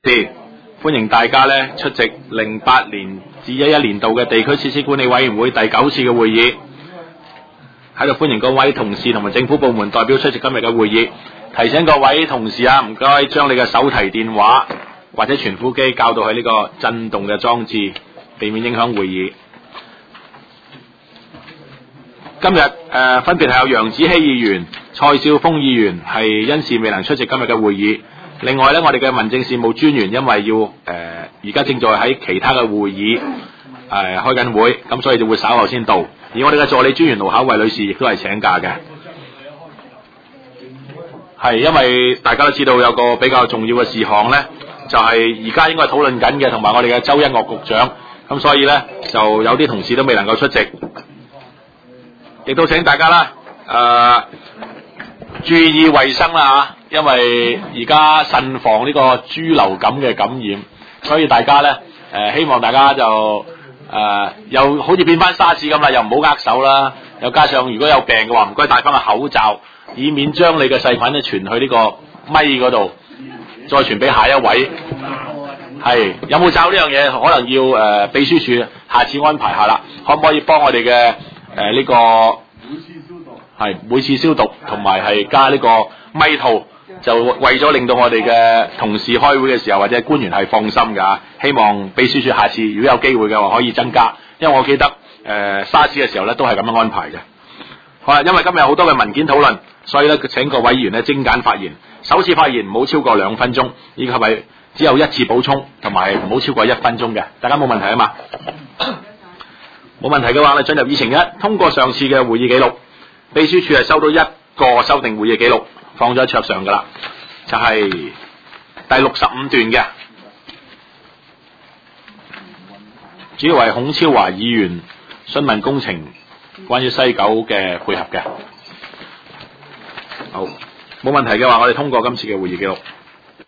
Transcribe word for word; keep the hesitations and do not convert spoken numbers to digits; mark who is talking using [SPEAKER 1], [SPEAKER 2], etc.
[SPEAKER 1] 是歡迎大家咧出席零八年至一一年度嘅地區設施管理委員會第九次嘅會議，喺度歡迎各位同事同埋政府部門代表出席今日嘅會議。提醒各位同事啊，唔該將你嘅手提電話或者傳呼機校到喺呢個震動嘅裝置，避免影響會議。今日誒、呃、分別係有楊子希議員、蔡少峰議員係因事未能出席今日嘅會議。另外咧，我哋嘅民政事務專員因為要誒而家正在喺其他嘅會議誒、呃、開緊會，咁所以就會稍後先到。而我哋嘅助理專員盧巧慧女士亦都係請假嘅。係因為大家都知道有個比較重要嘅事項咧，就係而家應該討論緊嘅，同埋我哋嘅周一嶽局長，咁所以咧就有啲同事都未能夠出席，亦都請大家啦誒、呃、注意衛生啦嚇，因為而家慎防呢個豬流感嘅感染，所以大家咧誒、呃、希望大家就誒、呃、又好似變翻沙士咁啦，又唔好握手啦，又加上如果有病嘅話，唔該戴翻個口罩，以免將你嘅細菌咧傳去呢個咪嗰度，再傳俾下一位。係有冇罩呢樣嘢？可能要誒、呃、秘書處下次安排下啦，可唔可以幫我哋嘅誒呢個係每次消毒，同埋係加呢個咪套，就為咗令到我哋嘅同事開會嘅時候或者官員係放心㗎。希望秘書處下次如果有機會嘅話可以增加，因為我記得誒沙士嘅時候咧都係咁樣安排嘅。好啦，因為今日有好多嘅文件討論，所以咧請各位議員咧精簡發言，首次發言唔好超過兩分鐘，以及係只有一次補充，同埋唔好超過一分鐘嘅。大家冇問題啊嘛？冇問題嘅話，我哋進入議程一，通過上次嘅會議記錄。秘書處係收到一個修訂會議記錄，放咗喺桌上噶啦，就係、是、第六十五段嘅，主要係孔超華議員詢問工程關於西九嘅配合嘅。好，冇問題嘅話，我哋通過今次嘅會議記錄。